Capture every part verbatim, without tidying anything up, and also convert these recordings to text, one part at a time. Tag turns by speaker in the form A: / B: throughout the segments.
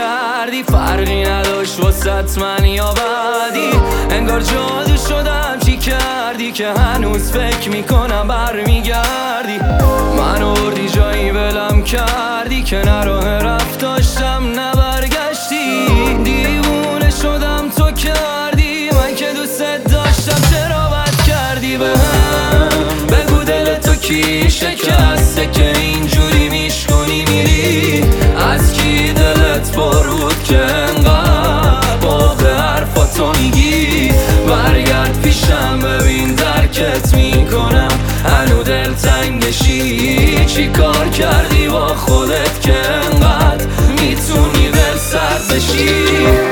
A: کردی، فرقی نداشت واسه من یا بعدی. انگار جادو شدم چی کردی که هنوز فکر میکنم برمیگردی. منو بردی جایی ولم کردی که نه راه رفت داشتم نه برگشتی. دیوونه شدم تو کردی، من که دوست داشتم چرا بد کردی بهم. بگو دل تو کی شکسته که اینجوری میشکنی میری؟ از کی دلت پر بود که انقدر باقی حرفاتو میگی؟ برگرد پیشم ببین درکت میکنم، هنو دل تنگشی. چی کار کردی با خودت که انقدر میتونی دل سرد بشی؟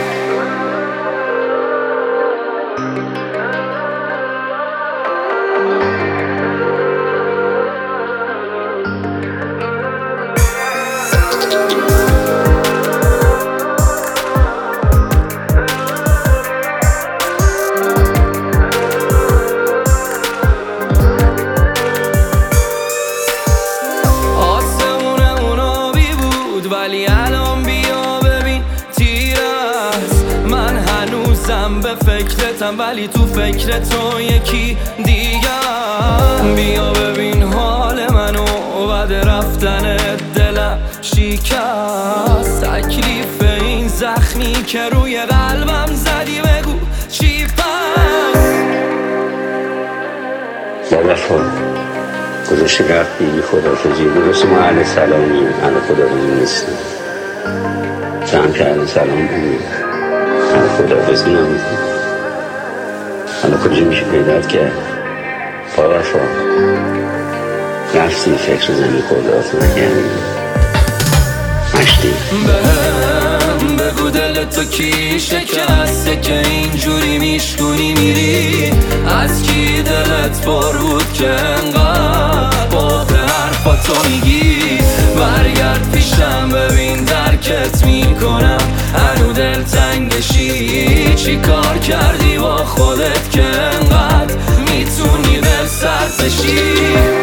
A: ولی الان بیا ببین تیر است. من هنوزم به فکرتم ولی تو فکر تو یکی دیگر. بیا ببین حال منو بعد رفتن دلم شکست. تکلیف این زخمی که روی قلبم زدی بگو چی پس؟
B: بابا خود گذاشتی رفتی بی خدافزی. درست ما اهل سلامیم، اهل خدافزی نیستیم. تو هم که اهل سلام بودیم، اهل خدافزی نمیدیم. حالا کجا میشه پیدات کرد؟ با وفا رفتی فکر زنی خدافزی نکردی مشتی.
A: بهم بگو دل تو کی شکسته که اینجوری میشکنی میری؟ از کی دلت پر بود که انقدر باقی حرفاتو میگی؟ برگرد پیشم ببین درکت میکنم، هنو دل تنگشی. چی کار کردی با خودت که انقدر میتونی دل سرد بشی؟